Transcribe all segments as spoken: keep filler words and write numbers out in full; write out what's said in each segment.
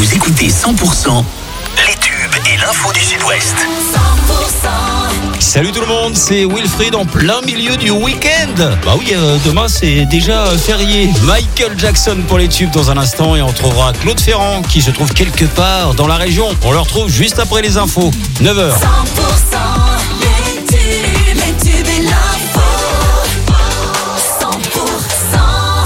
Vous écoutez cent pour cent les tubes et l'info du Sud-Ouest. cent pour cent. Salut tout le monde, c'est Wilfried en plein milieu du week-end. Bah oui, euh, demain c'est déjà férié. Michael Jackson pour les tubes dans un instant et on retrouvera Claude Ferrand qui se trouve quelque part dans la région. On le retrouve juste après les infos, neuf heures. cent pour cent les tubes, les tubes et l'info. cent pour cent.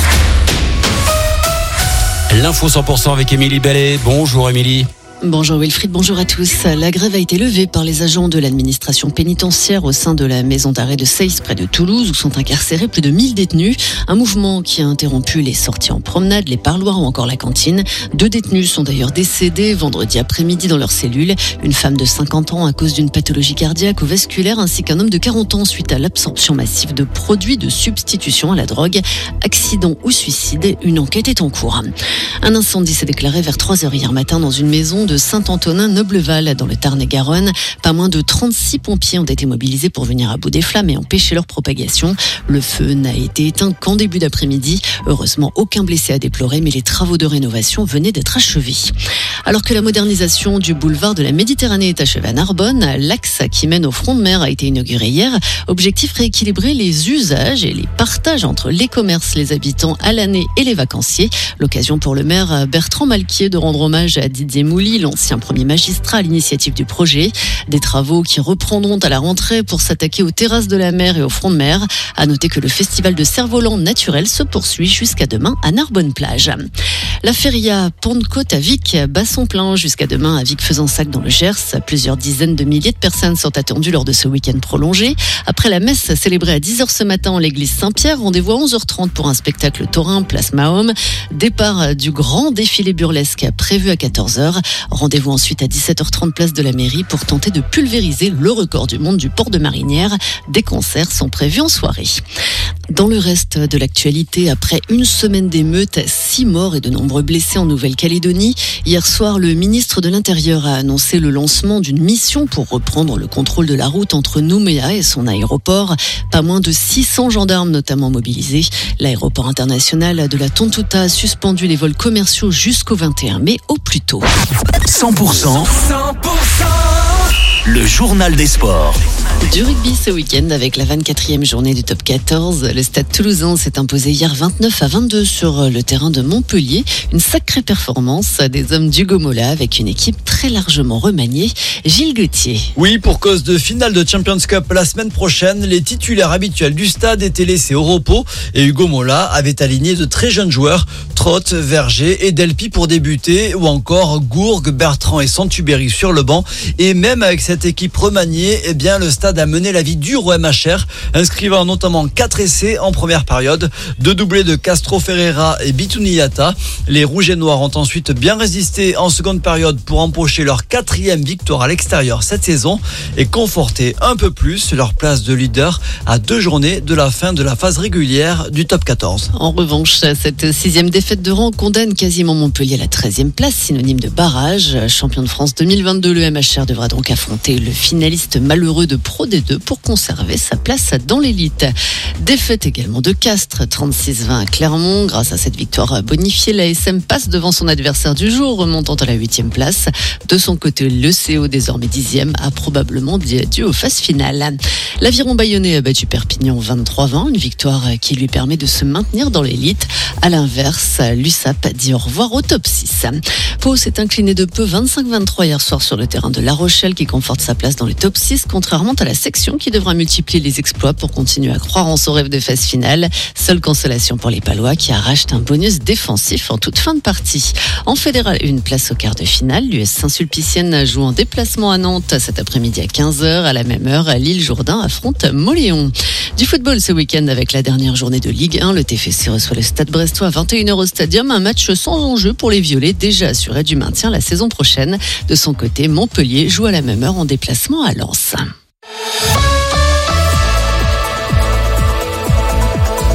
L'info cent pour cent avec Émilie Bellet. Bonjour Émilie. Bonjour Wilfried, bonjour à tous. La grève a été levée par les agents de l'administration pénitentiaire au sein de la maison d'arrêt de Seyss près de Toulouse où sont incarcérés plus de mille détenus. Un mouvement qui a interrompu les sorties en promenade, les parloirs ou encore la cantine. Deux détenus sont d'ailleurs décédés vendredi après-midi dans leur cellule. Une femme de cinquante ans à cause d'une pathologie cardiaque ou vasculaire ainsi qu'un homme de quarante ans suite à l'absorption massive de produits de substitution à la drogue. Accident ou suicide, une enquête est en cours. Un incendie s'est déclaré vers trois heures hier matin dans une maison de Saint-Antonin-Nobleval dans le Tarn-et-Garonne. Pas moins de trente-six pompiers ont été mobilisés pour venir à bout des flammes et empêcher leur propagation. Le feu n'a été éteint qu'en début d'après-midi. Heureusement, aucun blessé à déplorer, mais les travaux de rénovation venaient d'être achevés. Alors que la modernisation du boulevard de la Méditerranée est achevée à Narbonne, l'axe qui mène au front de mer a été inauguré hier. Objectif, rééquilibrer les usages et les partages entre les commerces, les habitants à l'année et les vacanciers. L'occasion pour le maire Bertrand Malquier de rendre hommage à Didier Mouly, l'ancien premier magistrat à l'initiative du projet. Des travaux qui reprendront à la rentrée pour s'attaquer aux terrasses de la mer et au front de mer. À noter que le festival de cerf-volant naturel se poursuit jusqu'à demain à Narbonne-Plage. La feria Pentecôte à Vic bat son plein jusqu'à demain à Vic-Fezensac dans le Gers. Plusieurs dizaines de milliers de personnes sont attendues lors de ce week-end prolongé. Après la messe célébrée à dix heures ce matin en l'église Saint-Pierre, rendez-vous à onze heures trente pour un spectacle taurin place Mahom. Départ du grand défilé burlesque prévu à quatorze heures. Rendez-vous ensuite à dix-sept heures trente place de la mairie pour tenter de pulvériser le record du monde du port de Marinière. Des concerts sont prévus en soirée. Dans le reste de l'actualité, après une semaine d'émeutes, six morts et de nombreux blessés en Nouvelle-Calédonie. Hier soir, le ministre de l'Intérieur a annoncé le lancement d'une mission pour reprendre le contrôle de la route entre Nouméa et son aéroport. Pas moins de six cents gendarmes notamment mobilisés. L'aéroport international de la Tontouta a suspendu les vols commerciaux jusqu'au vingt et un mai au plus tôt. cent pour cent cent pour cent. le journal des sports. Du rugby ce week-end avec la vingt-quatrième journée du top quatorze. Le Stade Toulousain s'est imposé hier vingt-neuf à vingt-deux sur le terrain de Montpellier. Une sacrée performance des hommes d'Hugo Mola avec une équipe très largement remaniée. Gilles Gauthier. Oui, pour cause de finale de Champions Cup la semaine prochaine, les titulaires habituels du stade étaient laissés au repos et Hugo Mola avait aligné de très jeunes joueurs, Trott, Verger et Delpy pour débuter ou encore Gourgue, Bertrand et Santubéry sur le banc. Et même avec cette équipe remaniée, eh bien le stade a mené la vie dure au M H R, inscrivant notamment quatre essais en première période, deux doublés de Castro Ferreira et Bitouniata. Les Rouges et Noirs ont ensuite bien résisté en seconde période pour empocher leur quatrième victoire à l'extérieur cette saison et conforter un peu plus leur place de leader à deux journées de la fin de la phase régulière du top quatorze. En revanche, cette sixième défaite de rang condamne quasiment Montpellier à la treizième place, synonyme de barrage. Champion de France deux mille vingt-deux, le M H R devra donc affronter le finaliste malheureux de Pro D deux pour conserver sa place dans l'élite. Défaite également de Castres, trente-six vingt à Clermont. Grâce à cette victoire bonifiée, l'A S M passe devant son adversaire du jour, remontant à la huitième place. De son côté, le C O, désormais dixième, a probablement dit adieu aux phases finales. L'Aviron bayonnais a battu Perpignan vingt-trois vingt, une victoire qui lui permet de se maintenir dans l'élite. À l'inverse, l'U S A P dit au revoir au top six. Pau s'est incliné de peu vingt-cinq vingt-trois hier soir sur le terrain de La Rochelle qui conforte sa place dans les top six, contrairement à la section qui devra multiplier les exploits pour continuer à croire en son rêve de phase finale. Seule consolation pour les Palois qui arrachent un bonus défensif en toute fin de partie. En fédéral, une place au quart de finale. L'U S Saint-Sulpicienne joue en déplacement à Nantes cet après-midi à quinze heures. À la même heure, Lille-Jourdain affronte Moléon. Du football ce week-end avec la dernière journée de Ligue un. Le T F C reçoit le Stade Brestois à vingt et une heures au Stadium. Un match sans enjeu pour les Violets, déjà assurés du maintien la saison prochaine. De son côté, Montpellier joue à la même heure en déplacement à Lens.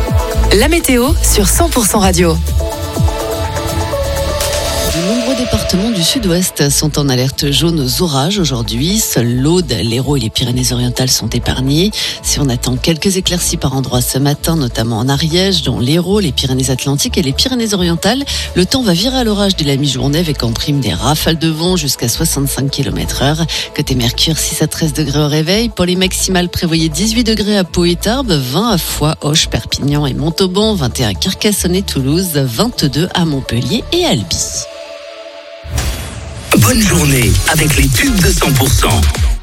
La météo sur cent pour cent radio. De nombreux départements départements du sud-ouest sont en alerte jaune aux orages aujourd'hui. Seuls l'Aude, l'Hérault et les Pyrénées-Orientales sont épargnés. Si on attend quelques éclaircies par endroits ce matin, notamment en Ariège, dans l'Hérault, les Pyrénées-Atlantiques et les Pyrénées-Orientales, le temps va virer à l'orage dès la mi-journée avec en prime des rafales de vent jusqu'à soixante-cinq kilomètres heure. Côté Mercure, six à treize degrés au réveil. Pour les maximales, prévoyez dix-huit degrés à Pau et Tarbes, vingt à Foix, Auch, Perpignan et Montauban, vingt et un à Carcassonne et Toulouse, vingt-deux à Montpellier et Albi. Bonne journée avec les tubes de cent pour cent.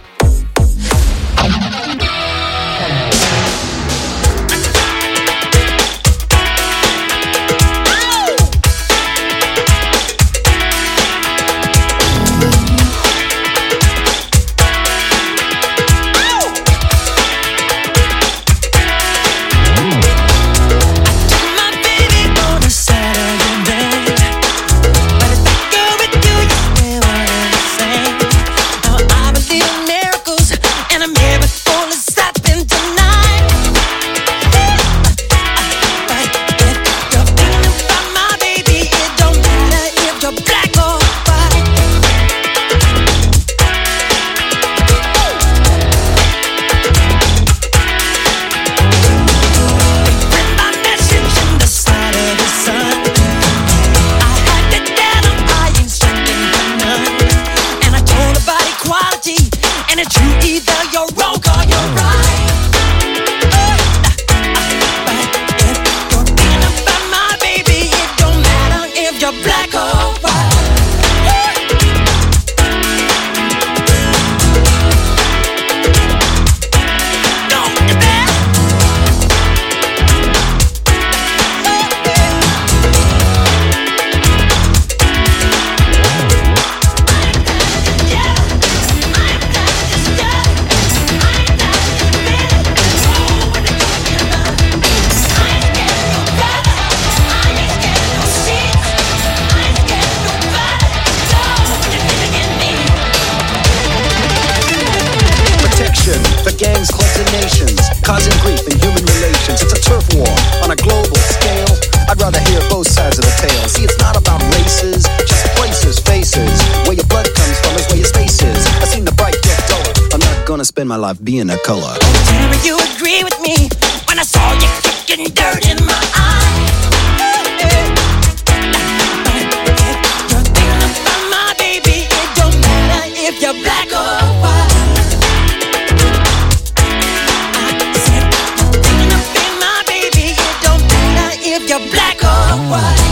Spend my life being a color. Tell me you agree with me when I saw you kicking dirt in my eye. You're thinking about my baby. It don't matter if you're black or white. I said you're thinking about my baby. It don't matter if you're black or white.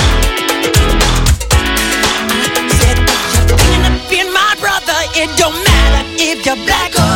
I said you're thinking about my brother. It don't matter if you're black or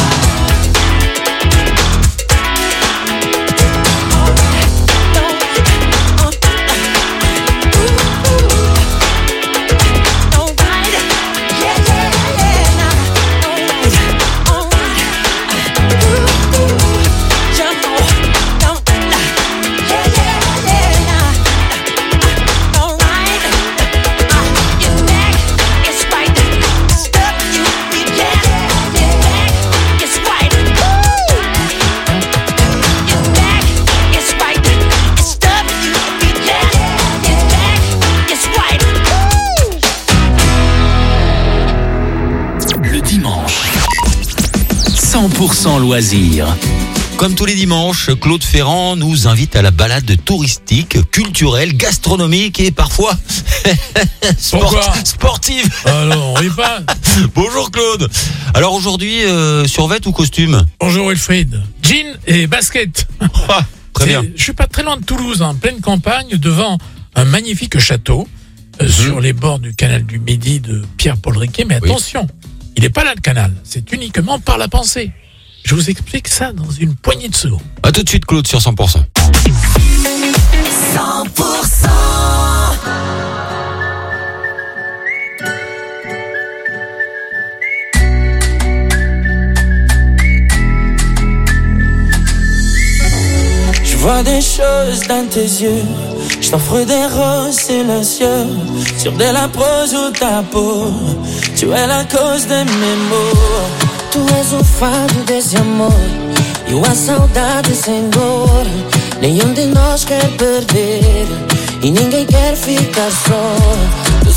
cent pour cent loisirs. Comme tous les dimanches, Claude Ferrand nous invite à la balade touristique, culturelle, gastronomique et parfois sport, sportive. Alors, on rit pas. Bonjour Claude. Alors aujourd'hui, euh, survêt ou costume? Bonjour Wilfried. Jean et basket. Ah, très bien. Je suis pas très loin de Toulouse, en pleine campagne, devant un magnifique château euh, mmh. sur les bords du canal du Midi de Pierre-Paul Riquet. Mais attention, oui. Il n'est pas là le canal, c'est uniquement par la pensée. Je vous explique ça dans une poignée de secondes. A tout de suite Claude sur cent pour cent. cent pour cent. Je vois des choses dans tes yeux, je t'offre des roses silencieux sur de la prose ou ta peau. Tu es la cause de mes maux. Tu és o fado desse amor e a saudade sem dor. Nenhum de nós quer perder e ninguém quer ficar só. Tu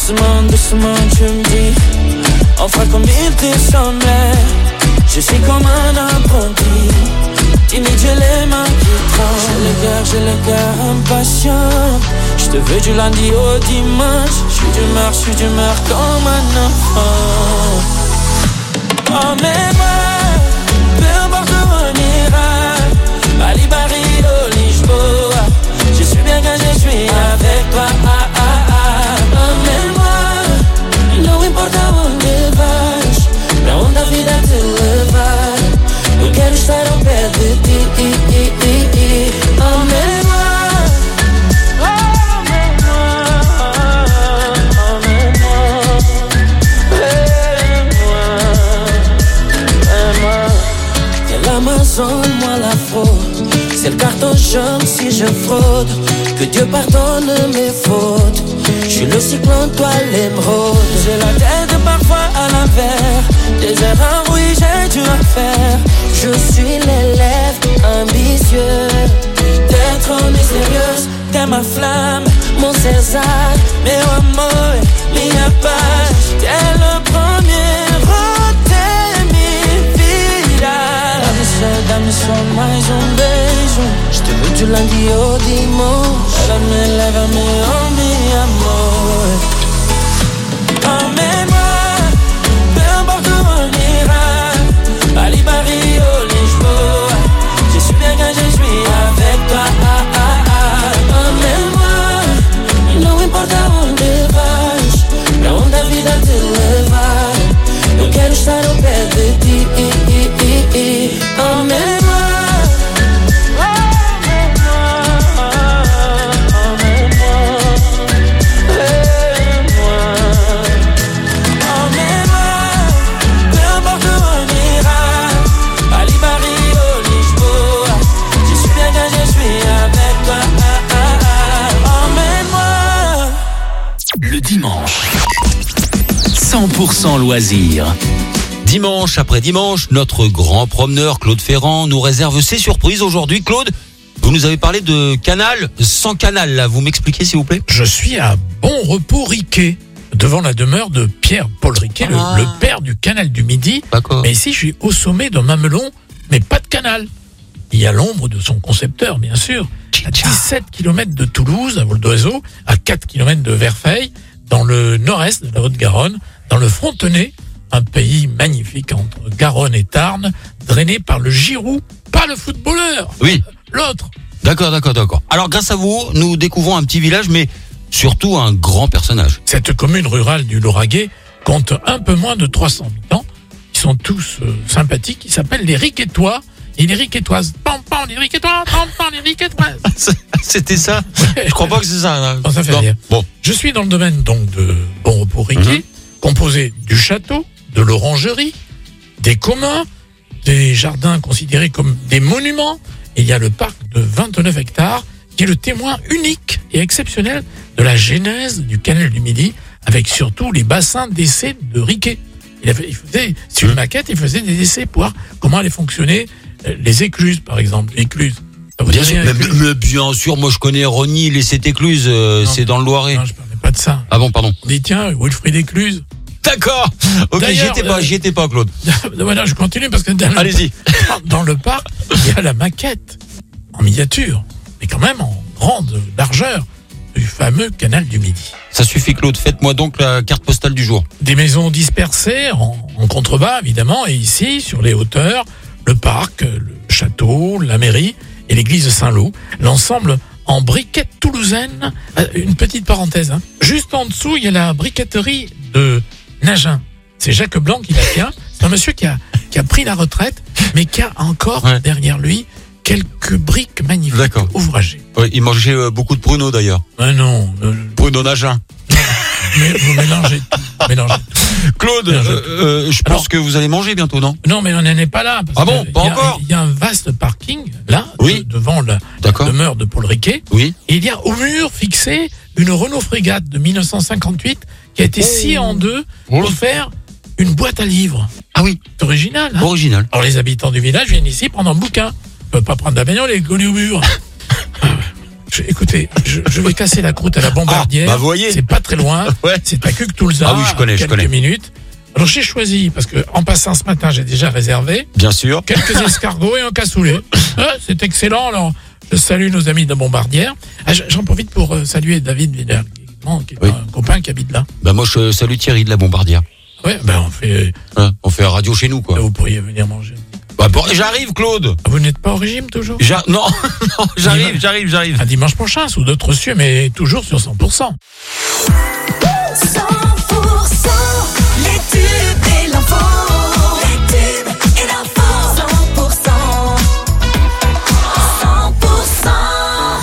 Doucement, doucement, tu me dis, on fera comme il te semblait. Je suis comme un apprenti, timide, j'ai les mains qui tremblent. J'ai le cœur, j'ai le cœur impatient. Je te veux du lundi au dimanche. Je suis d'humeur, je suis d'humeur comme un enfant. Emmène-moi, peu importe où on ira. Bali, Barrio, Lisboa. Je suis bien quand je suis avec toi. Ah, ah, ah. Emmène-moi, não importa onde vais, pra onde a vida te levar. Eu quero estar ao pé de ti. Emmène-moi, emmène-moi, emmène-moi, emmène-moi, emmène-moi. C'est l'Amazon, moi l'afro. C'est le carton jaune si je fraude. Que Dieu pardonne mes fautes. Je suis le cyclone, toi l'émeraude. J'ai la tête parfois à l'envers. Des erreurs, oui, j'ai dû en faire. Je suis l'élève ambitieux. T'es trop mystérieuse, t'es ma flamme, mon César. Meu amor, minha paz. T'es le premier, oh, t'es mi vida. Dá-me só, dá-me só mais um beijo. Je te veux du lundi au dimanche. Lève-me, lève-me, oh mi amor. Emmène-moi, peu importe où on ira. Bali, Barrio, Lisboa. Je suis bien quand je suis avec toi. Ah, ah, ah. Emmène-moi, não importa onde vais, pra onde a vida te levar. Eu quero estar ao pé de ti. Emmène-moi. Dimanche, cent pour cent loisirs. Dimanche après dimanche, notre grand promeneur Claude Ferrand nous réserve ses surprises aujourd'hui. Claude, vous nous avez parlé de canal sans canal, là. Vous m'expliquez s'il vous plaît? Je suis à Bon Repos Riquet, devant la demeure de Pierre-Paul Riquet, Ah. le, le père du canal du Midi. D'accord. Mais ici, je suis au sommet d'un mamelon, mais pas de canal. Il y a l'ombre de son concepteur, bien sûr. À dix-sept kilomètres de Toulouse, à vol d'oiseau, à quatre kilomètres de Verfeil, dans le nord-est de la Haute-Garonne, dans le Frontenay, un pays magnifique entre Garonne et Tarn, drainé par le Giroud, pas le footballeur, Oui. l'autre. D'accord, d'accord, d'accord. Alors grâce à vous, nous découvrons un petit village, mais surtout un grand personnage. Cette commune rurale du Lauragais compte un peu moins de trois cents habitants. Ils sont tous euh, sympathiques, ils s'appellent les Riquetois et les Riquetoises. Pam, pam, les Riquetois, pam, pam, les Riquetoises. C'était ça? Je crois pas que c'est ça. Là. Non, ça fait Non. rien. Bon. Je suis dans le domaine donc de Bon Repos Riquet, Mhm. composé du château, de l'orangerie, des communs, des jardins considérés comme des monuments. Et il y a le parc de vingt-neuf hectares qui est le témoin unique et exceptionnel de la genèse du canal du Midi, avec surtout les bassins d'essai de Riquet. Il, avait, il faisait, sur une Mhm. maquette, il faisait des essais pour voir comment allaient fonctionner euh, les écluses, par exemple. Écluses. Ça vous Bien dit sûr, rien, mais, écluses mais bien sûr, moi je connais Rogny, les Sept-Écluses, euh, Non, c'est dans le Loiret. Non, je parlais pas de ça. Ah bon, pardon. On dit, tiens, Wilfried Écluse. D'accord. Ok, j'y D'ailleurs, étais pas, euh, j'y étais pas, Claude. Voilà, je continue parce que dans le, Allez-y. dans le parc, il y a la maquette en miniature, mais quand même en grande largeur du fameux canal du Midi. Ça suffit, Claude. Faites-moi donc la carte postale du jour. Des maisons dispersées en, en contrebas, évidemment, et ici, sur les hauteurs, le parc, le château, la mairie et l'église Saint-Lô. L'ensemble en briquette toulousaine. Euh, Une petite parenthèse, hein. Juste en dessous, il y a la briqueterie de Nagin. C'est Jacques Blanc qui la tient. C'est un monsieur qui a, qui a pris la retraite, mais qui a encore Ouais. derrière lui quelques briques magnifiques D'accord. ouvragées. Oui, il mangeait euh, beaucoup de pruneaux d'ailleurs. Ah non, euh, Bruno Nagin. mais vous mélangez tout. Mélangez tout. Claude, Bien, je- euh, euh, je pense Alors- que vous allez manger bientôt, non? Non, mais on n'en est pas là. Parce Ah bon, que pas il y a- encore Il y a un vaste parking, là, Oui. de- devant la D'accord. demeure de Paul Riquet. Oui. Et il y a au mur fixé une Renault Frégate de mille neuf cent cinquante-huit qui a été sciée en deux Oh. pour faire une boîte à livres. Ah oui, C'est original, hein. original. Alors les habitants du village viennent ici prendre un bouquin. Ils peuvent pas prendre la bagnole et coller au mur. Ah ouais. Je Je- écoutez, je, je vais casser la croûte à la Bombardière. Ah, bah, vous voyez. C'est pas très loin. Ouais. C'est à Cuc-Toulzard. Ah oui, je connais, je quelques connais. minutes. Alors j'ai choisi, parce que en passant ce matin, j'ai déjà réservé Bien sûr. quelques escargots et un cassoulet. Ah, c'est excellent. Alors, je salue nos amis de Bombardière. Ah, j'en profite pour euh, saluer David Vidal, qui est Oui. un copain qui habite là. Bah moi je salue Thierry de la Bombardière. Ouais, ben on fait. Hein, on fait radio chez nous quoi. Vous pourriez venir manger. Bah, bon, j'arrive Claude. Vous n'êtes pas au régime toujours? J'a- non, non, j'arrive, j'arrive, j'arrive. Un dimanche prochain, sous d'autres cieux, mais toujours sur cent pour cent. cent pour cent, les tubes et l'info. Les tubes et l'info. cent pour cent. cent pour cent.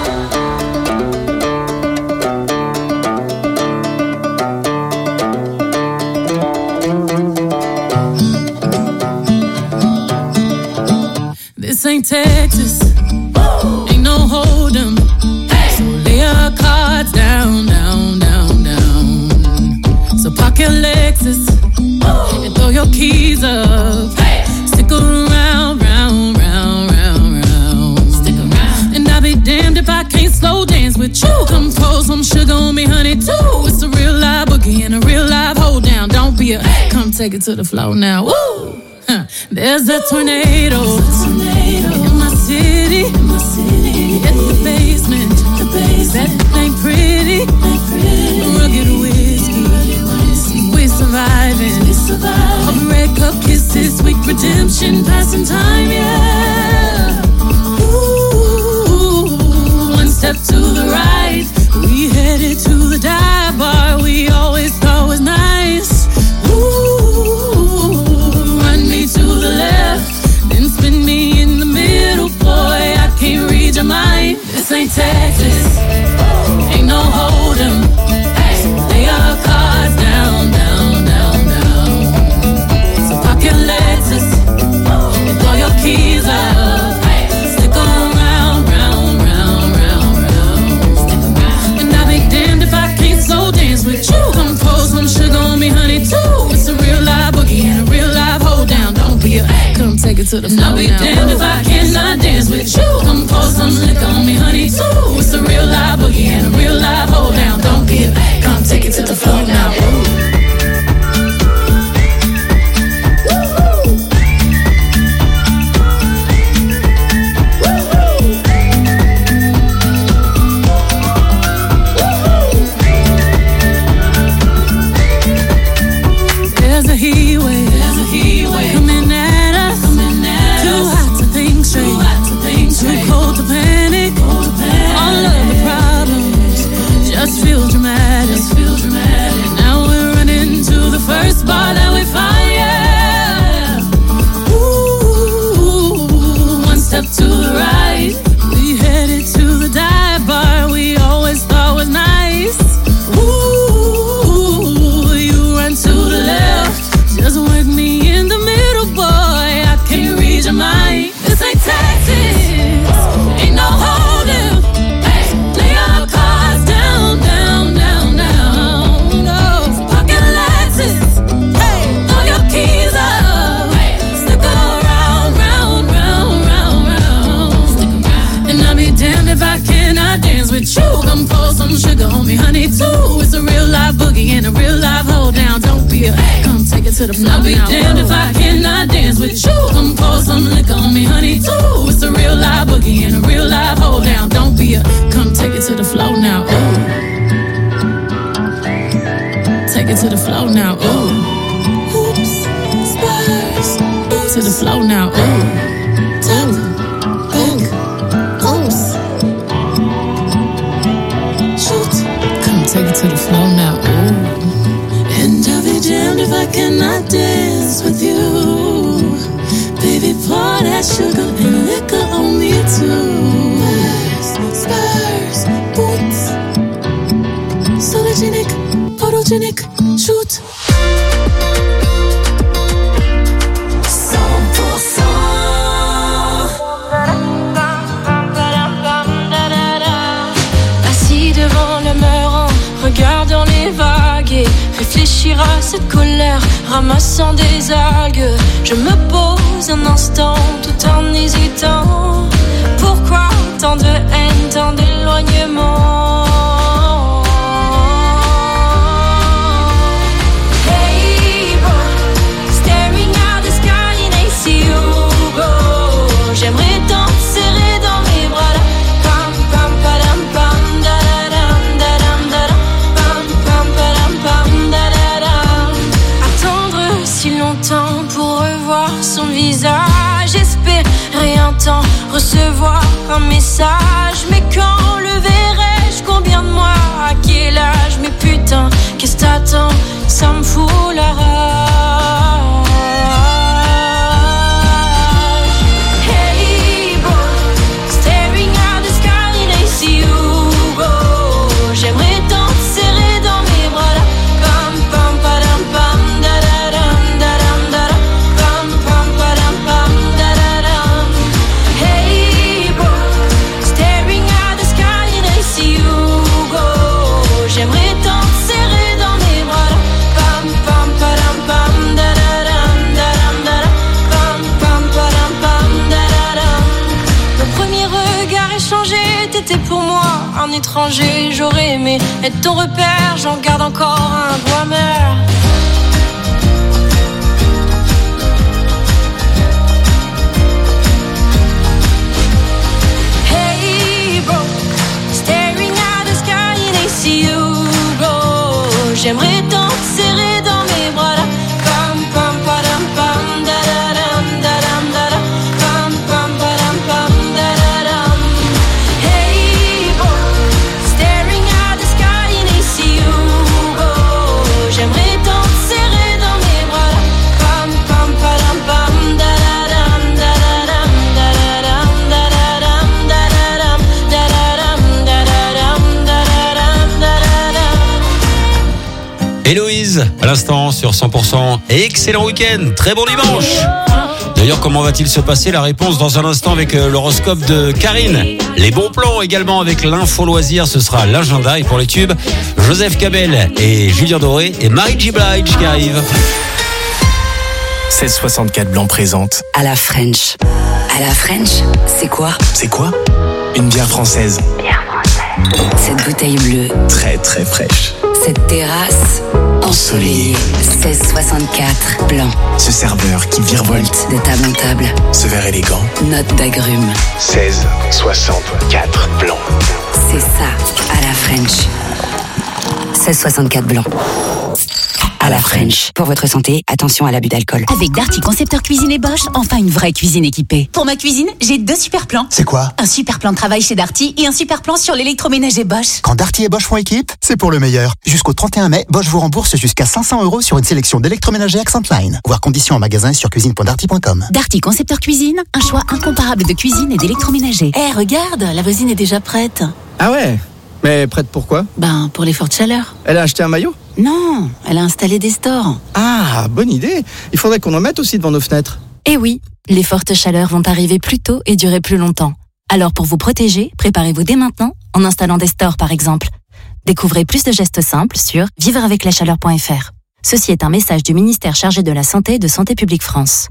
This ain't Texas, ain't no hold'em. So lay your cards down, down, down, down. So park your Lexus and throw your keys up. Stick around, round, round, round, round. Stick around. And I'll be damned if I can't slow dance with you. Come pour some sugar on me, honey, too. It's a real live boogie and a real live hold down. Don't be a, come take it to the floor now. Woo! Huh. There's a tornado in my city, in the basement. That ain't pretty. Rugged whiskey, we're surviving. A red cup kisses, sweet redemption, passing time, yeah. Ooh, one step to the right, we headed to the dive bar we always thought was nice. Ooh, run me to the left, then spin me in the middle, boy, I can't read your mind. This ain't Texas, ain't no hold'em. So lay your cards down, down, down, down. So park your Lexus and throw your keys up. Stick around, round, round, round, round. And I'll be damned if I can't slow dance with you. Come pour some sugar on me, honey, too. It's a real live boogie and a real live hold down. Don't be a, come take it to the floor. And I'll be damned if I cannot dance with you. Come pour some liquor on me, honey, too. It's a real live boogie and a real live hold down. Don't be a, come take it to the floor now. There's a heat wave, there's a heat wave coming at us, coming at too us. Hot to think straight, too hot to think straight, too cold to panic, cold to panic. All of the problems just feel dramatic, just feel dramatic. Now we're running to the first bar that we find, yeah. Ooh, one step to the right, we headed to the dive bar we always thought was nice. Ooh, you run to the left, just work me in the middle, boy, I can't read your mind. This ain't Texas, ain't no hold'em. Lay your cards down, down, down, down. No, pocket Lexus, throw your keys up. Stick around, round, round, round, round. And I'll be damned if I cannot dance with you. Come pour some sugar on me, honey, too. It's a real live boogie and a real live hold down. Don't be a, come take it to the floor. I'll be damned if I cannot dance with you. Come pour some liquor on me, honey, too. It's a real live boogie and a real live hold down. Don't be a, come take it to the floor now. Ooh. Take it to the floor now. Ooh. Oops, spurs. Oops. To the floor now. Ooh. Tap, back, oops. Shoot. Come take it to the floor now. Ooh. And I'll be damned if I cannot dance with you. Baby, pour that sugar and liquor on me too. Spurs, boots, sologenic, photogenic, shoot. cent pour cent. Assis devant le mur en regardant les vagues et réfléchir à cette colère, ramassant des algues. Je me pose un instant tout en hésitant. Pourquoi tant de haine, tant d'élan? éloignement. Hey boy, staring at the sky in A C U, go. J'aimerais tant te serrer dans mes bras là. Pam pam padam pam da da dam da dam da dam. Pam pam padam pam da da dam. Attendre si longtemps pour revoir son visage, espérer un temps, recevoir un message. Mais quand le verrai-je, combien de mois, à quel âge? Mais putain, qu'est-ce que t'attends? Ça me fout la rage. Hey boy, staring at the sky in A C U, go. J'aimerais tant te serrer dans mes bras là. Pam pam padam pam da da dam da dam da dam. Pam pam padam pam da da dam. Hey boy, staring at the sky in A C U, go. J'aimerais tant te serrer dans mes bras là. Pam pam padam pam da da dam da dam da dam. Pam pam padam pam da da dam. Nos premiers regards échangés, t'étais pour moi un étranger. J'aurais aimé être ton repère, j'en garde encore un goût amer. Hey bro, staring at the sky in A C U, go. J'aimerais tant te serrer dans mes bras là. Pam pam padam pam da da dam da dam da dam. Pam pam padam pam da da dam. Hey bro, staring at the sky in A C U, go. J'aimerais tant te serrer dans mes bras là. Pam pam padam pam da da dam da da dam da da dam da da dam da da dam da da dam da da dam da da dam da da dam. Héloïse, à l'instant sur cent pour cent. Excellent week-end, très bon dimanche. D'ailleurs, comment va-t-il se passer? La réponse dans un instant avec euh, l'horoscope de Karine. Les bons plans également avec l'info loisir, ce sera l'agenda. Et pour les tubes, Joseph Cabel et Julien Doré et Marie J. Blige qui arrivent. seize soixante-quatre Blanc présente. À la French. À la French, c'est quoi? C'est quoi? Une bière française. Cette bouteille bleue, Très très fraîche. cette terrasse ensoleillée. seize soixante-quatre Blanc. Ce serveur qui virevolte. De table en table, Ce verre élégant. note d'agrumes. seize soixante-quatre Blanc. C'est ça, à la French. seize soixante-quatre Blanc. À la French. Pour votre santé, attention à l'abus d'alcool. Avec Darty Concepteur Cuisine et Bosch, enfin une vraie cuisine équipée. Pour ma cuisine, j'ai deux super plans. C'est quoi? Un super plan de travail chez Darty et un super plan sur l'électroménager Bosch. Quand Darty et Bosch font équipe, c'est pour le meilleur. Jusqu'au trente et un mai, Bosch vous rembourse jusqu'à cinq cents euros sur une sélection d'électroménagers Accent Line. Voir conditions en magasin sur cuisine point darty point com. Darty Concepteur Cuisine, un choix incomparable de cuisine et d'électroménager. Eh, regarde, la voisine est déjà prête. Ah ouais? Mais prête pour quoi? Ben, pour les fortes chaleurs. Elle a acheté un maillot? Non, elle a installé des stores. Ah, bonne idée. Il faudrait qu'on en mette aussi devant nos fenêtres. Eh oui, les fortes chaleurs vont arriver plus tôt et durer plus longtemps. Alors pour vous protéger, préparez-vous dès maintenant en installant des stores par exemple. Découvrez plus de gestes simples sur vivre avec la chaleur point f r. Ceci est un message du ministère chargé de la Santé et de Santé publique France.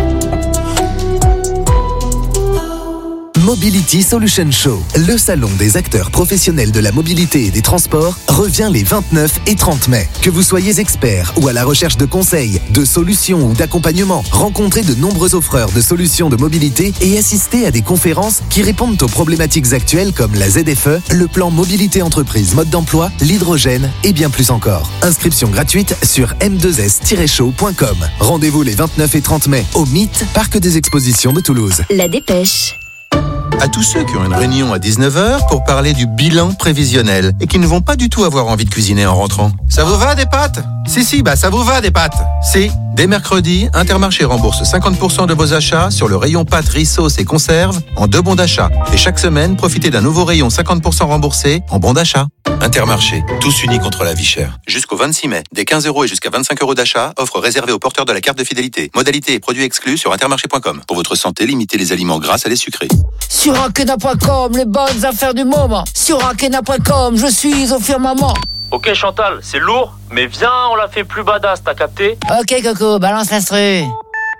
Mobility Solution Show, le salon des acteurs professionnels de la mobilité et des transports, revient les vingt-neuf et trente mai. Que vous soyez expert ou à la recherche de conseils, de solutions ou d'accompagnement, rencontrez de nombreux offreurs de solutions de mobilité et assistez à des conférences qui répondent aux problématiques actuelles comme la Z F E, le plan mobilité entreprise mode d'emploi, l'hydrogène et bien plus encore. Inscription gratuite sur m deux s tiret show point com. Rendez-vous les vingt-neuf et trente mai au M I T, Parc des Expositions de Toulouse. La dépêche. À tous ceux qui ont une réunion à dix-neuf heures pour parler du bilan prévisionnel et qui ne vont pas du tout avoir envie de cuisiner en rentrant. Ça vous va des pâtes? Si, si, bah ça vous va des pâtes. Si, dès mercredi, Intermarché rembourse cinquante pour cent de vos achats sur le rayon pâtes, riz, sauce et conserves en deux bons d'achat. Et chaque semaine, profitez d'un nouveau rayon cinquante pour cent remboursé en bons d'achat. Intermarché, tous unis contre la vie chère. Jusqu'au vingt-six mai, dès quinze euros et jusqu'à vingt-cinq euros d'achat, offre réservée aux porteurs de la carte de fidélité. Modalités et produits exclus sur intermarché point com. Pour votre santé, limitez les aliments gras à les sucrés. Sur Akena point com, les bonnes affaires du moment. Sur Akena point com, je suis au firmament. Ok Chantal, c'est lourd, mais viens, on la fait plus badass, t'as capté? Ok Coco, balance l'instru.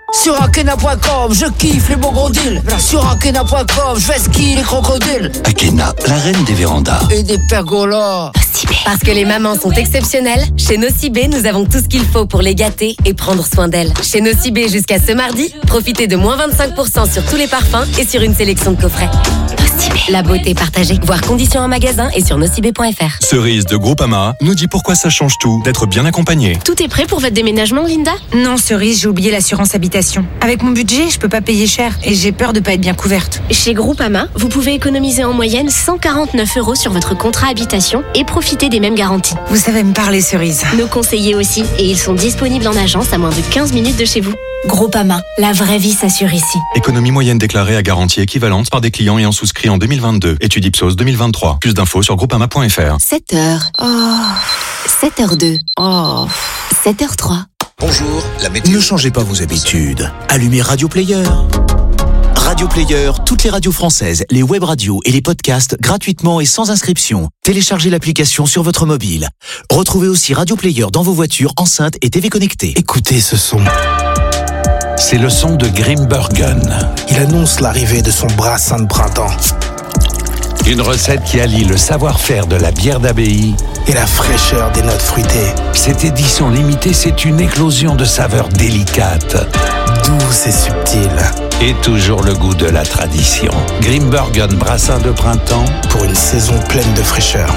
Sur Akena point com, je kiffe les beaux gros deals. Sur Akena point com, je fais ski les crocodiles. Akena, la reine des vérandas. Et des pergolas. Parce que les mamans sont exceptionnelles, chez Nocibé, nous avons tout ce qu'il faut pour les gâter et prendre soin d'elles. Chez Nocibé, jusqu'à ce mardi, profitez de moins vingt-cinq pour cent sur tous les parfums et sur une sélection de coffrets. Nocibé, la beauté partagée. Voir conditions en magasin et sur nocibé point f r. Cerise de Groupama nous dit pourquoi ça change tout d'être bien accompagné. Tout est prêt pour votre déménagement, Linda? Non, Cerise, j'ai oublié l'assurance habitation. Avec mon budget, je peux pas payer cher et j'ai peur de pas être bien couverte. Chez Groupama, vous pouvez économiser en moyenne cent quarante-neuf euros sur votre contrat habitation et profiter des mêmes garanties. Vous savez me parler, Cerise. Nos conseillers aussi, et ils sont disponibles en agence à moins de quinze minutes de chez vous. Groupama, la vraie vie s'assure ici. Économie moyenne déclarée à garantie équivalente par des clients ayant souscrit en deux mille vingt-deux. Étude Ipsos deux mille vingt-trois. Plus d'infos sur groupama point f r. sept heures. Oh. sept heures deux. Oh. sept heures trois. Bonjour, la météo. Ne changez pas vos habitudes. Allumez Radio Player. Radio Player, toutes les radios françaises, les web radios et les podcasts gratuitement et sans inscription. Téléchargez l'application sur votre mobile. Retrouvez aussi Radio Player dans vos voitures, enceintes et T V connectées. Écoutez ce son. C'est le son de Grimbergen. Il annonce l'arrivée de son brassin de printemps. Une recette qui allie le savoir-faire de la bière d'abbaye et la fraîcheur des notes fruitées. Cette édition limitée, c'est une éclosion de saveurs délicates, douces et subtiles. Et toujours le goût de la tradition. Grimbergen brassin de printemps pour une saison pleine de fraîcheur.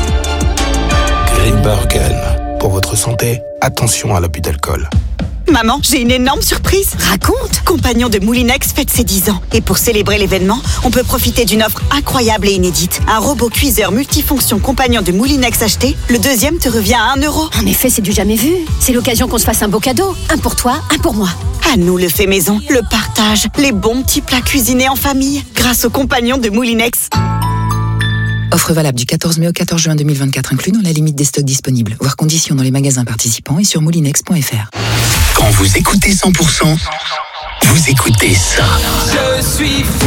Grimbergen. Pour votre santé, attention à l'abus d'alcool. Maman, j'ai une énorme surprise. Raconte. Compagnon de Moulinex fête ses dix ans. Et pour célébrer l'événement, on peut profiter d'une offre incroyable et inédite. Un robot cuiseur multifonction Compagnon de Moulinex acheté, le deuxième te revient à un euro. En effet, c'est du jamais vu. C'est l'occasion qu'on se fasse un beau cadeau. Un pour toi, un pour moi. À nous le fait maison, le partage, les bons petits plats cuisinés en famille, grâce au Compagnon de Moulinex. Offre valable du quatorze mai au quatorze juin deux mille vingt-quatre, inclus dans la limite des stocks disponibles. Voir conditions dans les magasins participants et sur moulinex point f r. Quand vous écoutez cent pour cent, vous écoutez ça. Je suis fou.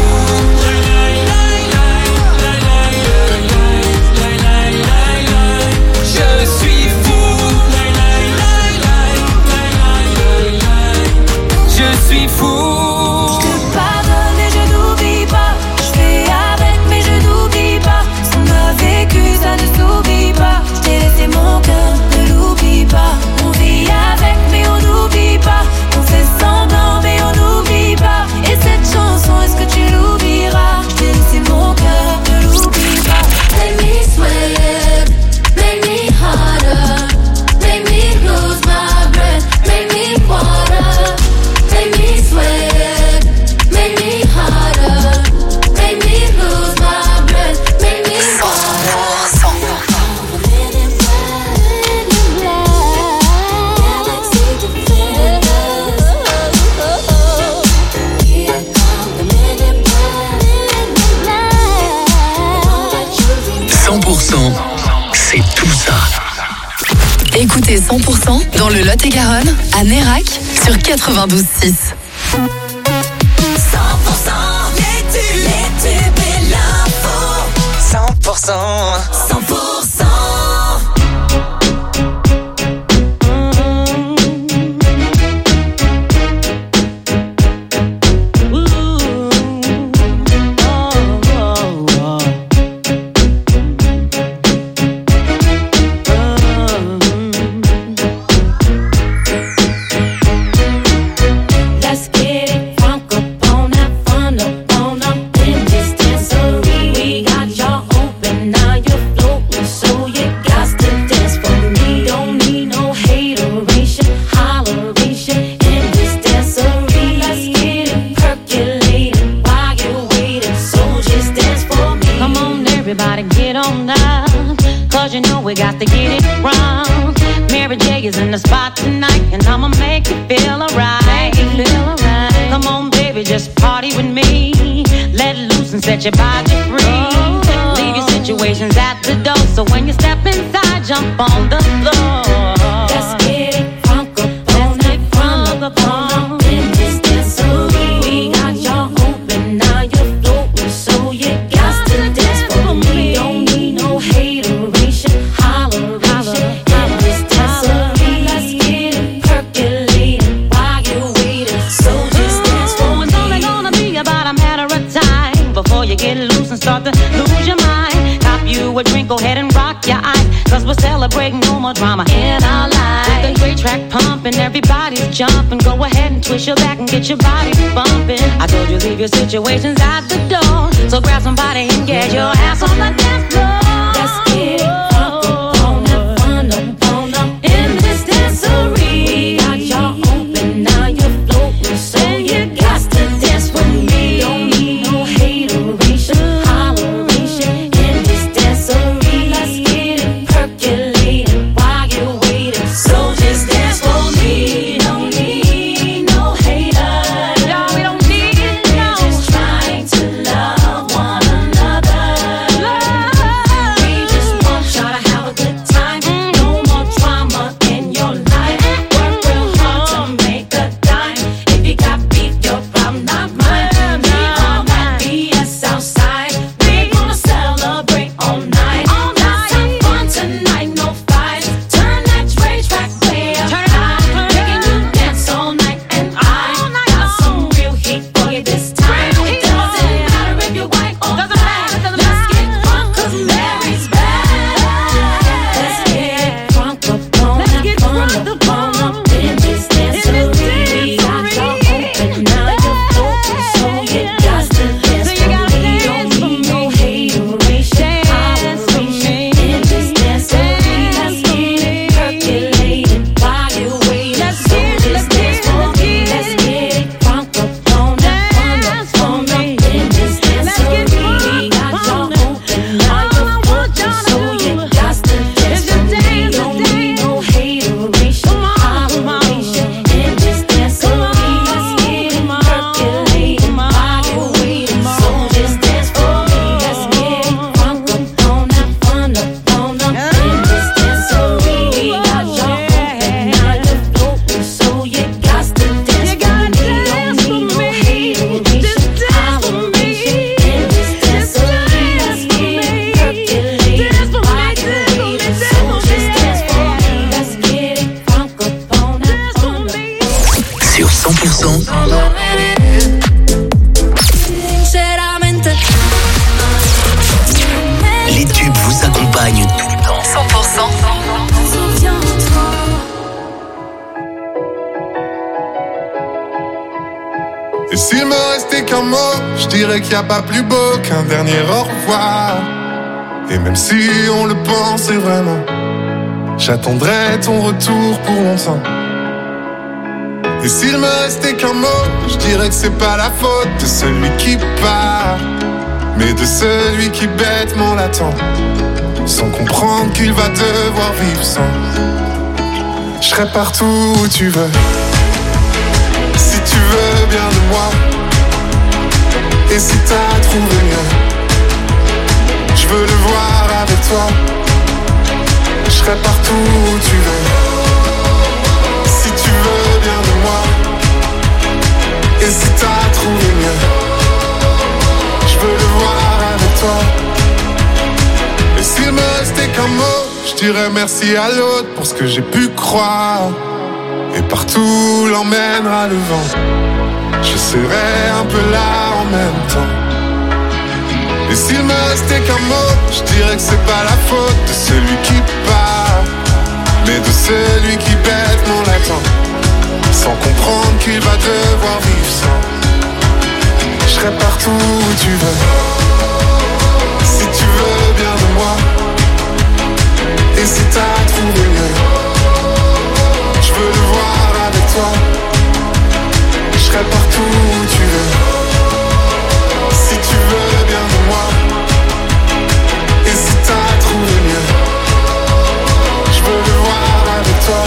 Je suis fou. Je suis fou. Je te pardonne et je n'oublie pas. Je fais avec mais je n'oublie pas. Ce qu'on a vécu ça ne s'oublie pas. Je t'ai laissé mon cœur, ne l'oublie pas. On vit avec mais on n'oublie pas. On fait semblant mais on n'oublie pas. Et cette chanson, est-ce que tu l'oublieras? Je t'ai laissé mon cœur, ne l'oublie pas. Make me sweat, make me harder, make me lose my breath, make me water, make me sweat, make me harder, make me lose my breath, make me water. cent pour cent, c'est tout ça. Écoutez cent pour cent dans le Lot-et-Garonne, à Nérac, sur quatre-vingt-douze six. cent pour cent, les tubes, les tubes et l'info. cent pour cent, cent pour cent. Let's get it crunk up on that fun up on up in this dancery. We got y'all open, now you're floating, so you got to dance for me. Don't need no hateration, holleration in this dancery. Let's get it percolating while you're waiting, so just dance for me. Come on, everybody, get on down, cause you know we got to get it wrong. Mary J is in the spot tonight, and I'ma make you feel alright. Make you feel alright. Come on, baby, just party with me. Let loose and set your body free. Oh. Leave your situations at the door, so when you step inside, jump on the floor. Let's get it crunk up on that fun up on up in this dancery. We got y'all open, now you're floating, so you got to dance for me. Don't need no hateration, holleration in this dancery. Let's get it percolating while you're waiting, so just my inner light. With the great track pumping, everybody's jumping. Go ahead and twist your back and get your body bumping. I told you leave your situations at the door, so grab somebody and get your ass on the dance floor. Let's get it crunk up on that fun up on up in this dancery. We got y'all open, now you're floating, so you got to dance with me. Don't need no hateration, holleration in this dancery. Let's get it percolating while you're waiting, so just dance for me. Don't need no haters, no, we don't need it, no. We're just trying to love one another. Love. We just want y'all to have a good time. No more drama in your life. Work real hard to make a dime. If you got beef, your problem, not mine. Leave all that B S outside. We gonna celebrate all night. All night. Let's have fun tonight, no fights. Turn that Dre track way up high. Making you dance all night, and I got some real heat for you this time. It doesn't matter if you're white or black. Let's get drunk 'cause Mary's back. Let's get drunk up on that fun up on up in this dancery. We got y'all open, now you're floating, so you got to dance for me. Don't need no hateration, holleration in this dancery. Let's get it percolating while you're waiting, so just dance for me. Let's get it drunk up on that fun up on up in this dancery. We got y'all open, now you're floating, so you got to dance for me. Don't need no hateration, holleration in this dancery. Let's get it percolating while you're waiting, so just dance for me. Let's get it drunk up on that fun up on up in this dancery. We got y'all open, now you're floating, so you got to dance for me. Don't need no hateration, holleration in this dancery. Let's get it percolating while you're waiting, so just dance for me. Let's get it drunk up on that fun up. Sur cent pour cent, les tubes vous accompagnent tout le temps. cent pour cent. Et s'il me restait qu'un mot, je dirais qu'il n'y a pas plus beau qu'un dernier au revoir. Et même si on le pensait vraiment, j'attendrai ton retour pour longtemps. Et s'il me restait qu'un mot, je dirais que c'est pas la faute de celui qui part, mais de celui qui bêtement l'attend, sans comprendre qu'il va devoir vivre sans. Je serai partout où tu veux, si tu veux bien de moi. Et si t'as trouvé mieux, je veux le voir avec toi. Je serai partout où tu veux, si tu veux bien de moi. Et si t'as trouvé mieux, je veux le voir avec toi. Et s'il me restait qu'un mot, je dirais merci à l'autre pour ce que j'ai pu croire. Et partout l'emmènera le vent, je serai un peu là en même temps. Et s'il me restait qu'un mot, je dirais que c'est pas la faute de celui qui part, mais de celui qui bêtement l'attend, sans comprendre qu'il va devoir vivre sans. Je serai partout où tu veux, si tu veux bien de moi. Et si t'as trouvé mieux, je veux le voir avec toi. Je serai partout où tu veux, si tu veux bien de moi. Et si t'as trouvé mieux, je veux le voir avec toi.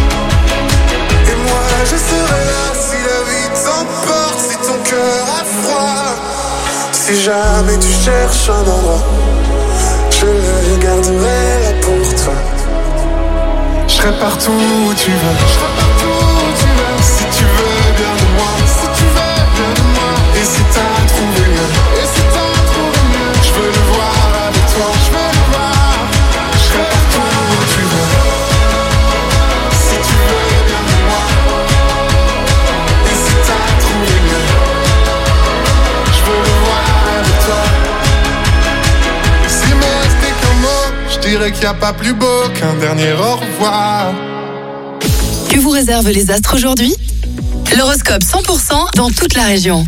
Et moi je serai là si la vie t'emporte, si ton cœur a froid. Si jamais tu cherches un endroit, je le garderai là pour toi. Je serai partout où tu veux, je serai partout où tu veux. Si tu veux bien de moi, si tu veux bien de moi. Et si t'as trouvé mieux, et si t'as trouvé mieux, je veux le voir avec toi, je veux le voir. Je serai partout où tu veux, si tu veux bien de moi. Et si t'as trouvé mieux, je veux le voir avec toi. Et s'il me restait qu'un mot, je dirais dirais qu'il n'y a pas plus beau qu'un dernier au revoir. Que vous réservent les astres aujourd'hui ? L'horoscope cent pour cent dans toute la région.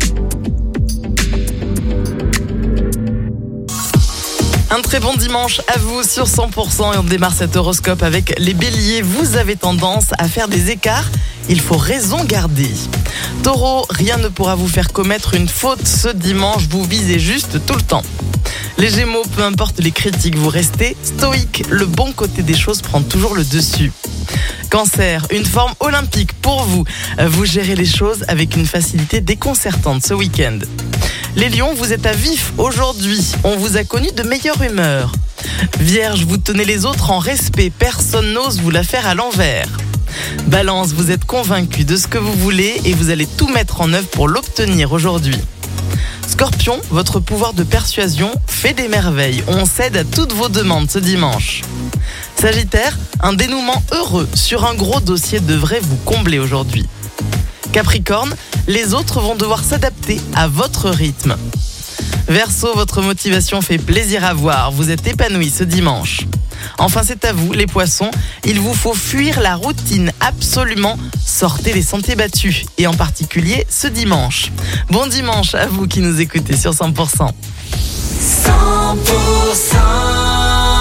Un très bon dimanche à vous sur cent pour cent et on démarre cet horoscope avec les béliers. Vous avez tendance à faire des écarts, il faut raison garder. Taureau, rien ne pourra vous faire commettre une faute ce dimanche, vous visez juste tout le temps. Les gémeaux, peu importe les critiques, vous restez stoïque, le bon côté des choses prend toujours le dessus. Cancer, une forme olympique pour vous. Vous gérez les choses avec une facilité déconcertante ce week-end. Les lions, vous êtes à vif aujourd'hui. On vous a connu de meilleure humeur. Vierge, vous tenez les autres en respect. Personne n'ose vous la faire à l'envers. Balance, vous êtes convaincu de ce que vous voulez et vous allez tout mettre en œuvre pour l'obtenir aujourd'hui. Scorpion, votre pouvoir de persuasion fait des merveilles. On cède à toutes vos demandes ce dimanche. Sagittaire, un dénouement heureux sur un gros dossier devrait vous combler aujourd'hui. Capricorne, les autres vont devoir s'adapter à votre rythme. Verseau, votre motivation fait plaisir à voir. Vous êtes épanoui ce dimanche. Enfin, c'est à vous, les poissons. Il vous faut fuir la routine, absolument. Sortez les sentiers battus, et en particulier ce dimanche. Bon dimanche à vous qui nous écoutez sur cent pour cent. cent pour cent.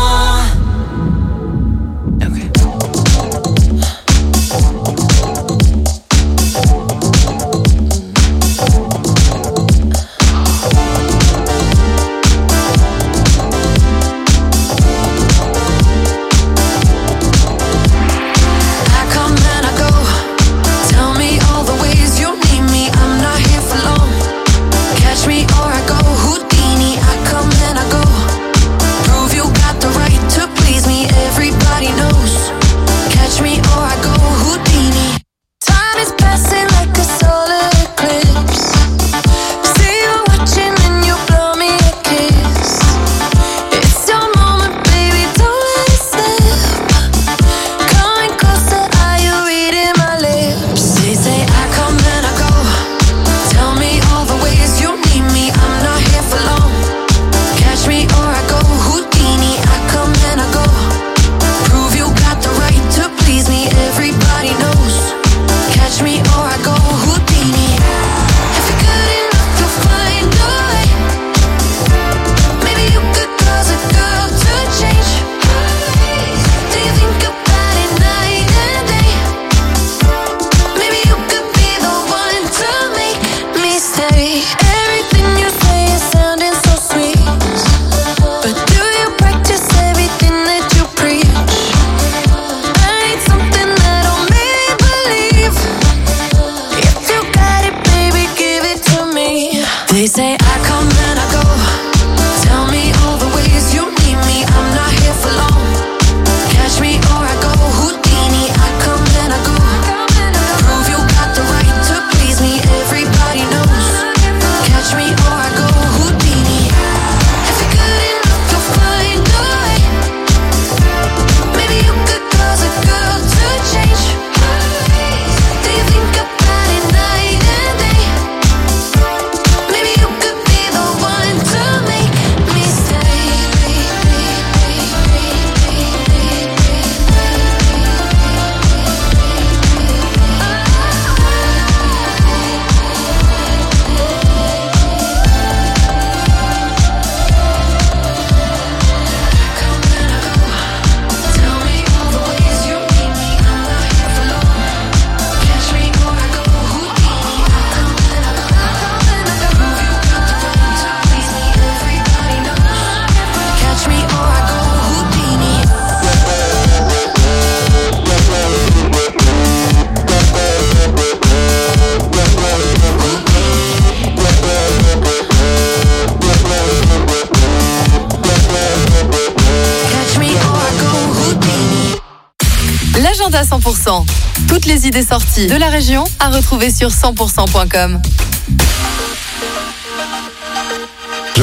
L'agenda cent pour cent. Toutes les idées sorties de la région à retrouver sur cent pour cent point com. Je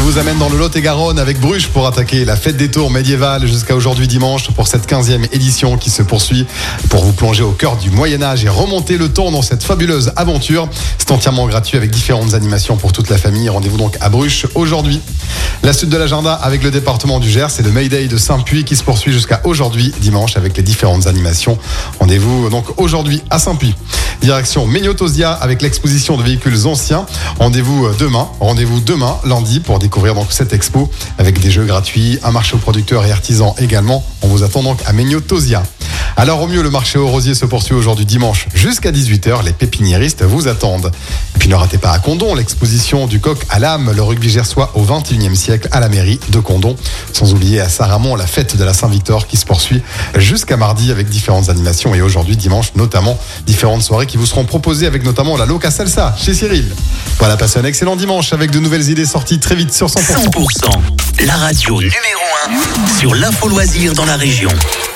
vous amène dans le Lot-et-Garonne avec Bruges pour attaquer la fête des tours médiévale jusqu'à aujourd'hui dimanche pour cette quinzième édition qui se poursuit pour vous plonger au cœur du Moyen-Âge et remonter le temps dans cette fabuleuse aventure. C'est entièrement gratuit avec différentes animations pour toute la famille. Rendez-vous donc à Bruges aujourd'hui. La suite de l'agenda avec le département du Gers, c'est le Mayday de Saint-Puy qui se poursuit jusqu'à aujourd'hui dimanche avec les différentes animations. Rendez-vous donc aujourd'hui à Saint-Puy. Direction Mégnotozia avec l'exposition de véhicules anciens. Rendez-vous demain, rendez-vous demain lundi pour découvrir donc cette expo avec des jeux gratuits, un marché aux producteurs et artisans également. On vous attend donc à Mégnotozia. Alors au mieux, le marché aux rosiers se poursuit aujourd'hui dimanche jusqu'à dix-huit heures. Les pépiniéristes vous attendent. Et puis ne ratez pas à Condon l'exposition du coq à l'âme, le rugby gersois au vingt et unième siècle à la mairie de Condon. Sans oublier à Saint-Ramond la fête de la Saint-Victor qui se poursuit jusqu'à mardi avec différentes animations et aujourd'hui dimanche notamment différentes soirées qui vous seront proposées avec notamment la Loca Salsa chez Cyril. Voilà, passez un excellent dimanche avec de nouvelles idées sorties très vite sur cent pour cent. cent pour cent, la radio numéro un sur l'info loisir dans la région.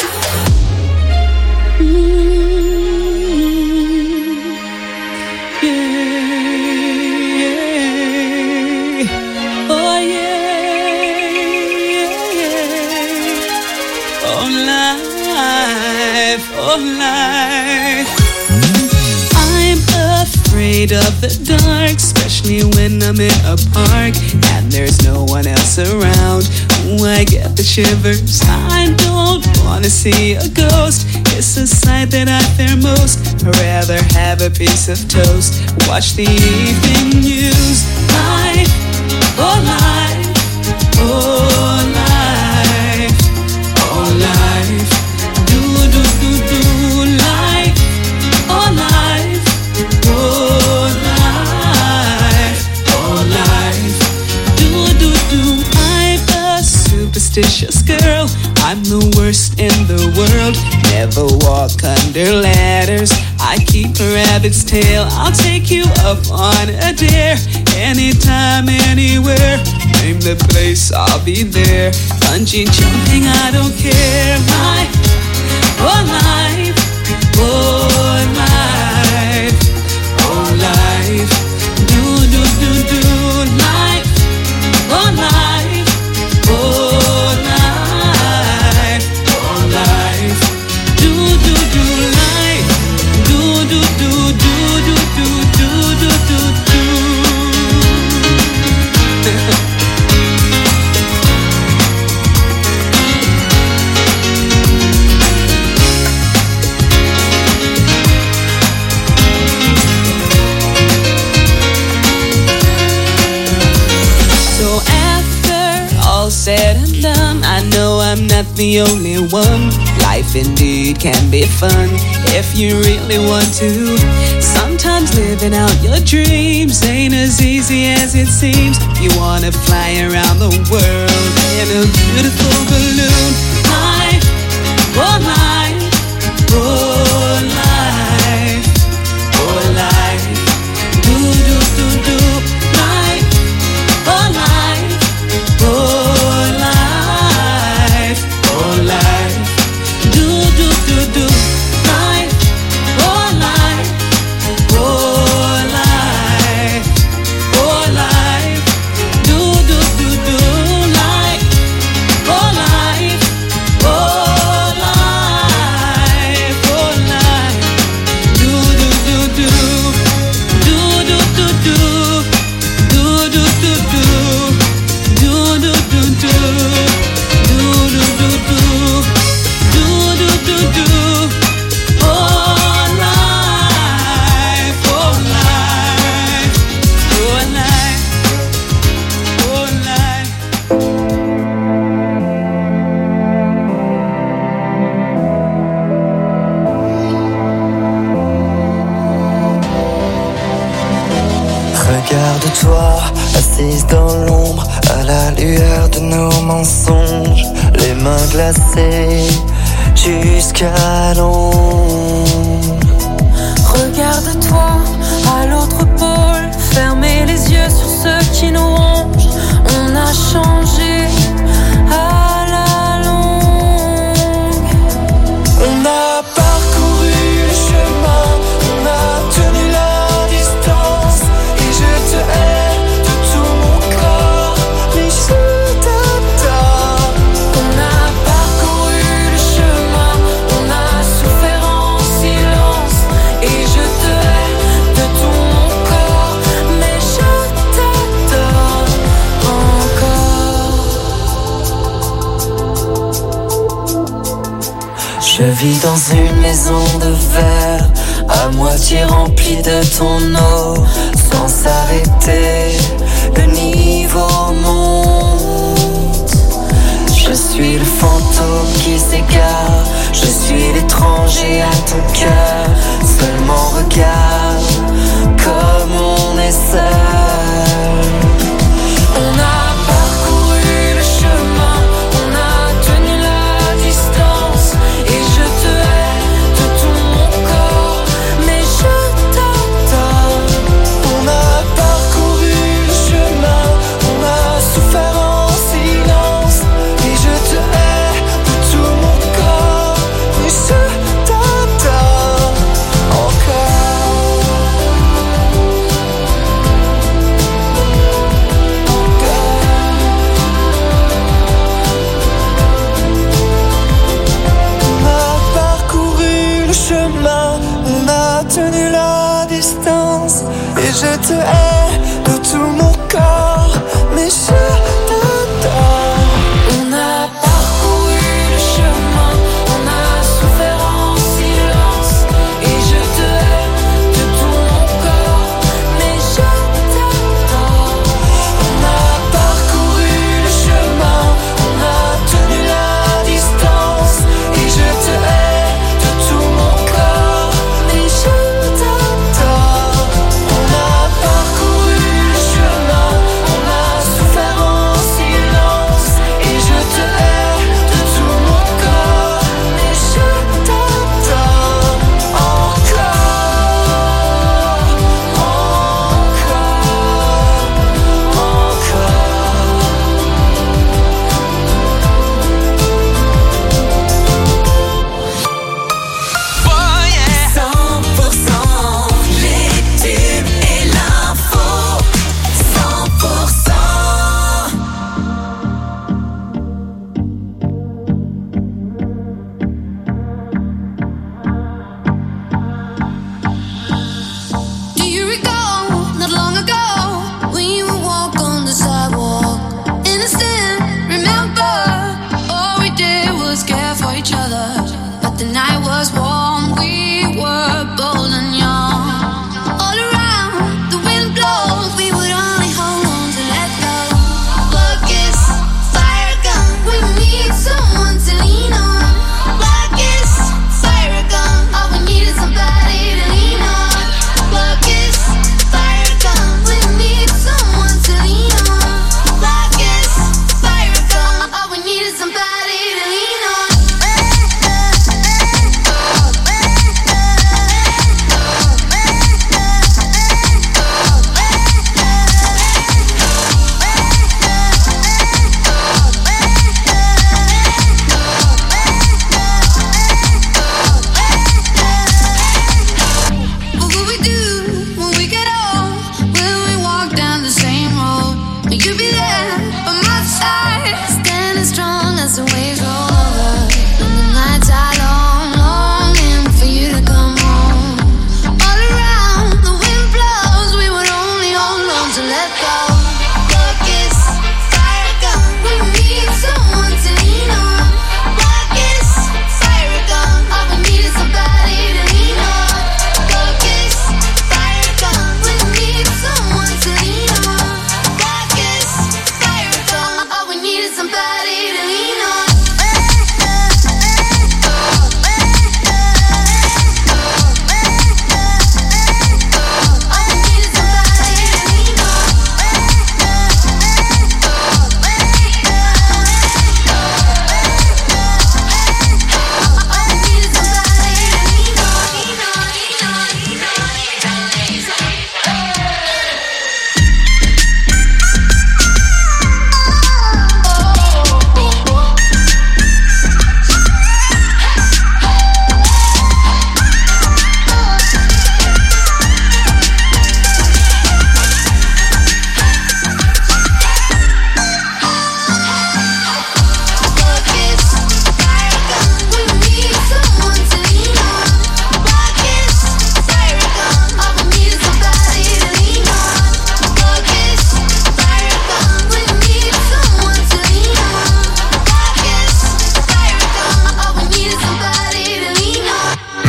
Oh, life. I'm afraid of the dark, especially when I'm in a park and there's no one else around. Ooh, I get the shivers. I don't wanna see a ghost. It's a sight that I fear most. I'd rather have a piece of toast. Watch the evening news. Life, oh life, oh life, oh life. Superstitious girl, I'm the worst in the world. Never walk under ladders. I keep a rabbit's tail. I'll take you up on a dare. Anytime, anywhere. Name the place, I'll be there. Bungee jumping, I don't care. Life, oh life, oh life, oh life. Do do do do life, oh life, oh. Said and done, I know I'm not the only one. Life indeed can be fun if you really want to. Sometimes living out your dreams ain't as easy as it seems. You wanna fly around the world in a beautiful balloon. Life, oh life, oh life, oh life. Do do do do life, oh life, oh. Regarde-toi, assise dans l'ombre, à la lueur de nos mensonges, les mains glacées jusqu'à l'ombre. Regarde-toi, à l'autre pôle, fermez les yeux sur ceux qui nous rongent. On a changé à la longue. On a parcouru le chemin, on a tenu la distance. Et je te hais de tout mon corps, mais Je vis dans une maison de verre, à moitié remplie de ton eau. Sans s'arrêter, le niveau monte. Je suis le fantôme qui s'égare, je suis l'étranger à ton cœur. Seulement regarde comme on est seul. On a parcouru le chemin, on a tenu la distance. Et je te hais de tout mon corps, mais je t'adore. On a parcouru le chemin, on a souffert en silence. Et je te hais de tout mon corps, mais je t'adore encore. On a parcouru le chemin, on a tenu la distance. Et je te hais de tout mon corps, mais je t'adore. On a parcouru le chemin, on a souffert en silence. Et je te hais de tout mon corps, mais je t'adore. On a parcouru le chemin, on a tenu la distance. Et je te hais de tout mon corps, mais je t'adore. On a parcouru le chemin, on a souffert en silence. Et je te hais de tout mon corps, mais je t'adore encore, cent pour cent les tubes et l'info. cent pour cent. Do you recall, not long ago, we would walk on the sidewalk? Innocent, remember, all we did was care for each other. But the night was warm, we were bold and young. All around, the wind blows, we would only hold on to let go. Blood kiss, fire gun, we need someone to lean on. Blood kiss, fire gun, all we need is somebody to lean on. Blood kiss, fire gun, we need someone to lean on. Blood kiss, fire gun, all we need is somebody to lean on.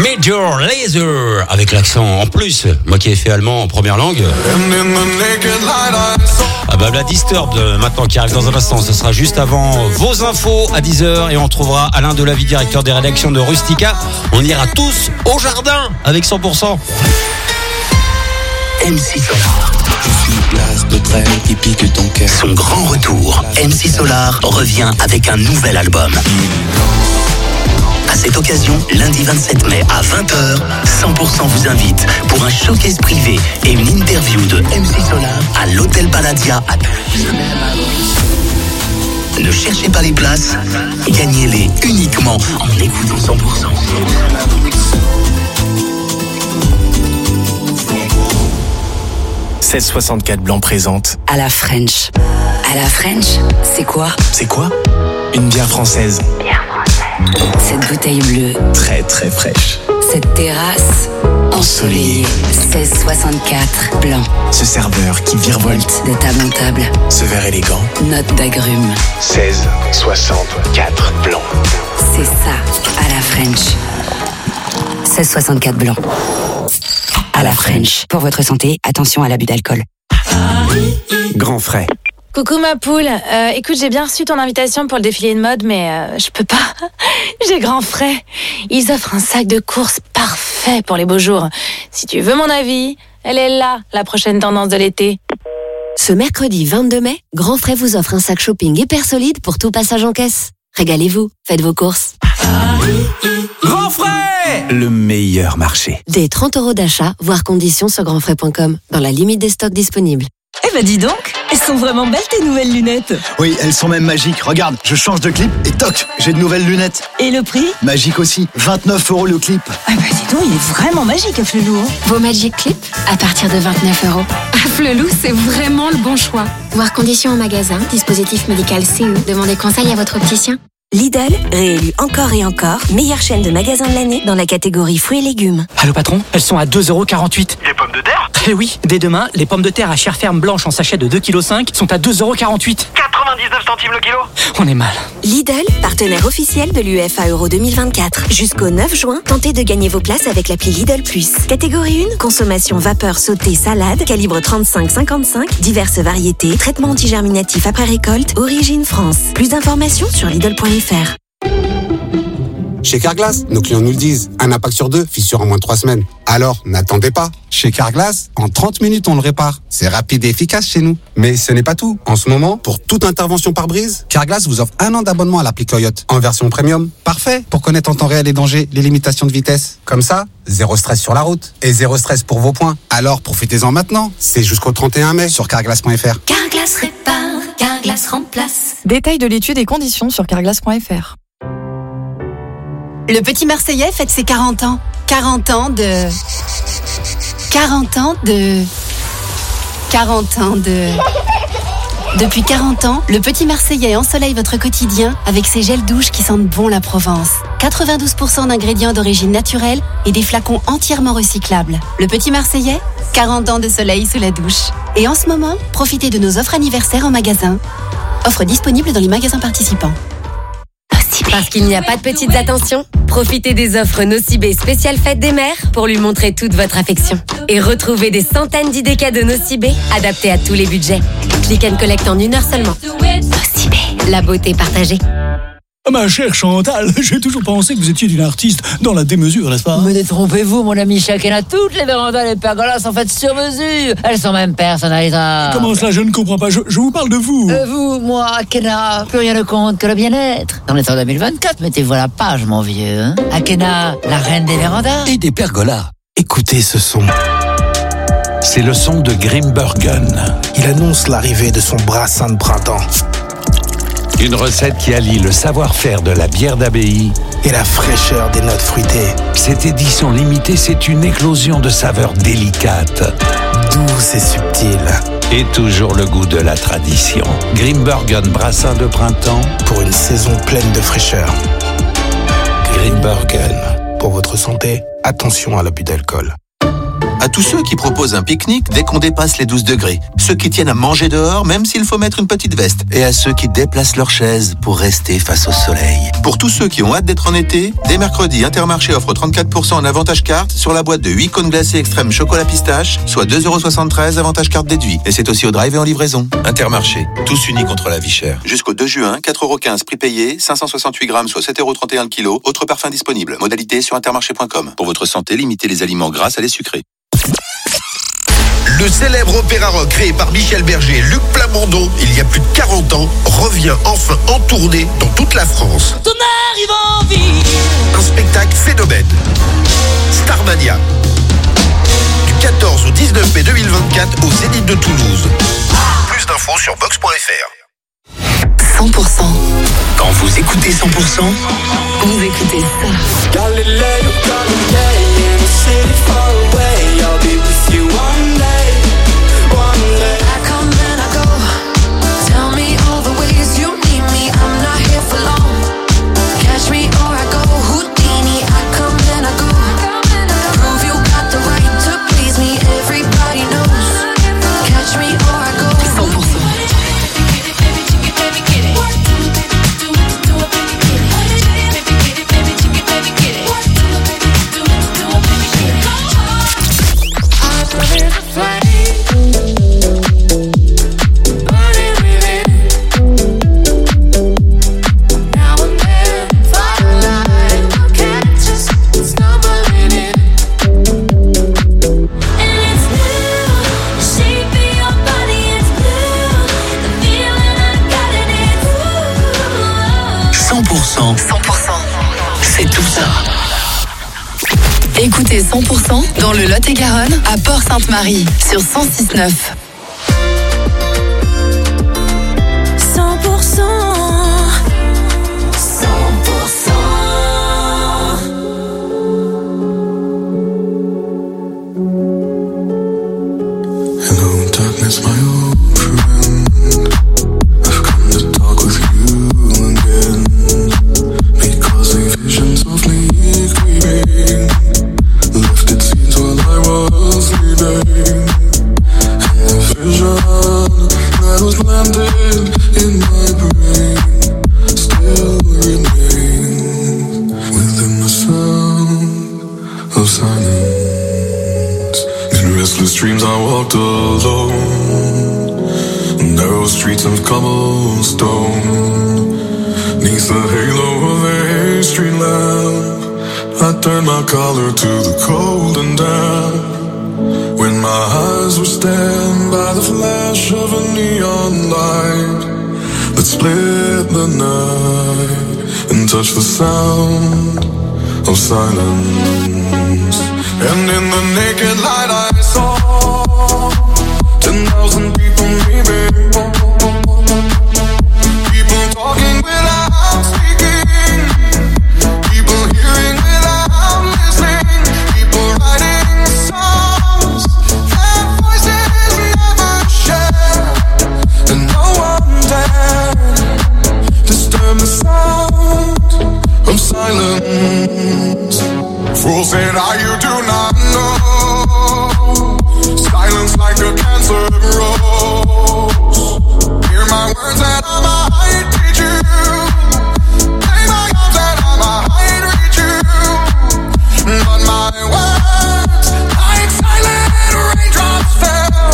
Major Lazer, avec l'accent en plus. Moi qui ai fait allemand en première langue. Ah bah la Disturbed maintenant qui arrive dans un instant. Ce sera juste avant vos infos à dix heures et on trouvera Alain Delavi, directeur des rédactions de Rustica. On ira tous au jardin avec cent pour cent. M C Solar. Je suis place de trait qui pique ton cœur. Son grand retour. M C Solar revient avec un nouvel album. À cette occasion, lundi vingt-sept mai à vingt heures, cent pour cent vous invite pour un showcase privé et une interview de M C Solar à l'Hôtel Palladia à Toulouse. Ne cherchez pas les places, gagnez-les uniquement en écoutant cent pour cent. seize soixante-quatre Blanc présente À la French. À la French, c'est quoi? C'est quoi? Une bière française. Bière française. Cette bouteille bleue. Très très fraîche. Cette terrasse ensoleillée. seize soixante-quatre Blanc. Ce serveur qui virevolte de table en table. Ce verre élégant. Note d'agrumes. seize soixante-quatre Blanc. C'est ça, à la French. seize soixante-quatre Blanc. À la French. Pour votre santé, attention à l'abus d'alcool. Grand frais. Coucou ma poule, euh, écoute, j'ai bien reçu ton invitation pour le défilé de mode, mais euh, je peux pas. J'ai grand frais. Ils offrent un sac de course parfait pour les beaux jours. Si tu veux mon avis, elle est là, la prochaine tendance de l'été. Ce mercredi vingt-deux mai, Grand Frais vous offre un sac shopping hyper solide pour tout passage en caisse. Régalez-vous, faites vos courses. Grand frais, le meilleur marché. Des trente euros d'achat, voire conditions sur grand frais point com, dans la limite des stocks disponibles. Eh ben dis donc, elles sont vraiment belles tes nouvelles lunettes. Oui, elles sont même magiques. Regarde, je change de clip et toc, j'ai de nouvelles lunettes. Et le prix? Magique aussi, vingt-neuf euros le clip. Ah bah dis donc, il est vraiment magique à Flelou. Hein. Vos Magic Clips à partir de vingt-neuf euros. À Flelou, c'est vraiment le bon choix. Voir conditions en magasin, dispositif médical C E. Demandez conseil à votre opticien. Lidl, réélu encore et encore, meilleure chaîne de magasins de l'année dans la catégorie fruits et légumes. Allô patron, elles sont à deux euros quarante-huit. Les pommes de terre? Eh oui, dès demain, les pommes de terre à chair ferme blanche en sachet de deux virgule cinq kilos sont à deux euros quarante-huit. quatre-vingt-dix-neuf centimes le kilo. On est mal. Lidl, partenaire officiel de l'U E F A Euro deux mille vingt-quatre. Jusqu'au neuf juin, tentez de gagner vos places avec l'appli Lidl Plus. Catégorie un, consommation vapeur sautée salade, calibre trente-cinq cinquante-cinq, diverses variétés, traitement antigerminatif après récolte, origine France. Plus d'informations sur Lidl point F R. Chez Carglass, nos clients nous le disent, un impact sur deux, fissure en moins de trois semaines. Alors, n'attendez pas. Chez Carglass, en trente minutes, on le répare. C'est rapide et efficace chez nous. Mais ce n'est pas tout. En ce moment, pour toute intervention par brise, Carglass vous offre un an d'abonnement à l'appli Coyote, en version premium. Parfait pour connaître en temps réel les dangers, les limitations de vitesse. Comme ça, zéro stress sur la route. Et zéro stress pour vos points. Alors, profitez-en maintenant. C'est jusqu'au trente et un mai sur carglass point F R. Carglass répare, Carglass remplace. Détails de l'étude et conditions sur carglass point F R. Le petit Marseillais fête ses quarante ans. quarante ans de... quarante ans de... quarante ans de... Depuis quarante ans, le petit Marseillais ensoleille votre quotidien avec ses gels douches qui sentent bon la Provence. quatre-vingt-douze pour cent d'ingrédients d'origine naturelle et des flacons entièrement recyclables. Le petit Marseillais, quarante ans de soleil sous la douche. Et en ce moment, profitez de nos offres anniversaires en magasin. Offres disponibles dans les magasins participants. Parce qu'il n'y a pas de petites attentions, profitez des offres Nocibé spéciale fête des mères pour lui montrer toute votre affection. Et retrouvez des centaines d'idées cadeaux Nocibé adaptés à tous les budgets. Click and collect en une heure seulement. Nocibé, la beauté partagée. Ma chère Chantal, j'ai toujours pensé que vous étiez une artiste dans la démesure, n'est-ce pas? Mais détrompez-vous, mon ami Chakena, toutes les vérandas, les pergolas sont faites sur mesure. Elles sont même personnalisables. Comment cela, je ne comprends pas, je, je vous parle de vous. Euh, vous, moi, Akena, plus rien ne compte que le bien-être. On est en deux mille vingt-quatre, mettez-vous à la page, mon vieux. Hein. Akena, la reine des vérandas. Et des pergolas. Écoutez ce son. C'est le son de Grimbergen. Il annonce l'arrivée de son brassin de printemps. Une recette qui allie le savoir-faire de la bière d'abbaye et la fraîcheur des notes fruitées. Cette édition limitée, c'est une éclosion de saveurs délicates, douces et subtiles. Et toujours le goût de la tradition. Grimbergen brassin de printemps pour une saison pleine de fraîcheur. Grimbergen. Pour votre santé, attention à l'abus d'alcool. À tous ceux qui proposent un pique-nique dès qu'on dépasse les douze degrés. Ceux qui tiennent à manger dehors même s'il faut mettre une petite veste. Et à ceux qui déplacent leur chaise pour rester face au soleil. Pour tous ceux qui ont hâte d'être en été, dès mercredi, Intermarché offre trente-quatre pour cent en avantage carte sur la boîte de huit cônes glacés extrême chocolat pistache, soit deux euros soixante-treize avantage carte déduit. Et c'est aussi au drive et en livraison. Intermarché, tous unis contre la vie chère. Jusqu'au deux juin, quatre euros quinze prix payé, cinq cent soixante-huit grammes, soit sept euros trente et un le kilo. Autres parfums disponibles. Modalité sur intermarché point com. Pour votre santé, limitez les aliments gras à les sucrés. Le célèbre opéra rock créé par Michel Berger et Luc Plamondon il y a plus de quarante ans revient enfin en tournée dans toute la France. Ton arrive en vie. Un spectacle phénomène. Starmania. Du quatorze au dix-neuf mai deux mille vingt-quatre au Zénith de Toulouse. Plus d'infos sur box point f r. cent pour cent. Quand vous écoutez cent pour cent, Vous écoutez ça. Galileo, Galilei, in a city far away. I'll be with you one day, one day. I come and I go. Tell me all the ways you need me. I'm not here for long. Catch me or I go Houdini. I come and I go. Prove you got the right to please me. Everybody knows. Catch me or I go. cent pour cent. cent pour cent, cent pour cent. c'est tout ça. Écoutez cent pour cent dans le Lot-et-Garonne à Port-Sainte-Marie sur cent six neuf. cent pour cent. cent pour cent. Hello, darkness, my old friend. I've come to talk with you again. Because a vision softly creeping left its scenes while I was sleeping. And the vision that was landed in my brain still remains within the sound of silence. In restless dreams I walked alone, narrow streets of cobblestone. Neath the halo of a street lamp, I turned my collar to the cold and damp. When my eyes were stabbed by the flash of a neon light that split the night and touched the sound of silence. And in the naked light I saw ten thousand people maybe. People talking without speaking. People hearing without listening. People writing songs that voices never share. And no one dared disturb the sound of silence. Fool said, I you do not know. Silence like a cancer grows. Hear my words that I might teach you. Lay my arms that I might reach you. But my words, like silent raindrops fell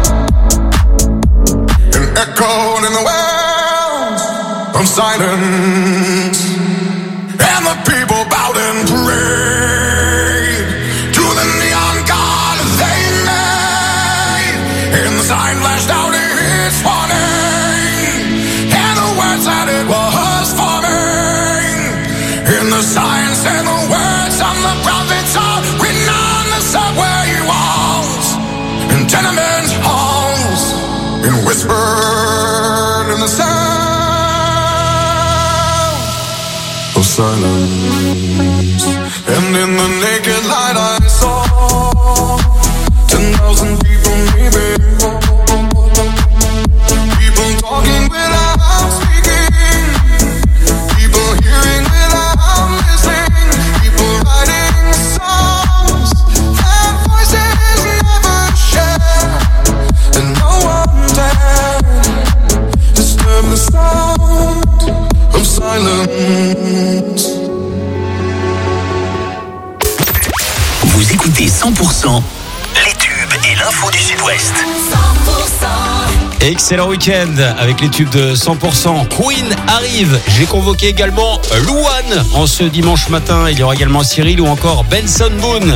and echoed in the wells of silence. And the people bowed and prayed to the neon god they made. And the sign flashed out its warning, and the words that it was forming. And the signs and the words of the prophets are written on the subway walls and tenement halls, and whispered in the sound of silence. And in the naked light I saw ten thousand people maybe. People talking without speaking. People hearing without listening. People writing songs that voices Vous écoutez cent pour cent les tubes et l'info du Sud-Ouest. Excellent week-end avec les tubes de cent pour cent. Queen arrive. J'ai convoqué également Louane en ce dimanche matin. Il y aura également Cyril ou encore Benson Boone.